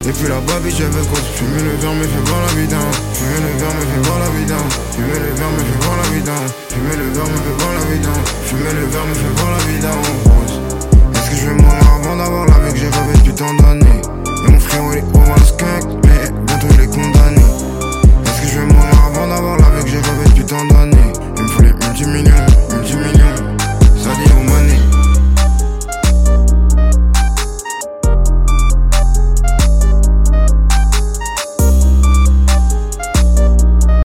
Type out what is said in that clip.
Et puis la babi j'avais cause. Fumer le verre me fait voir la vie down. Fumer le verre me fait voir la vie down. Fumer le verre me fait voir la vie down. Fumer le verre me fait voir la vie down. Fumer le verre me fait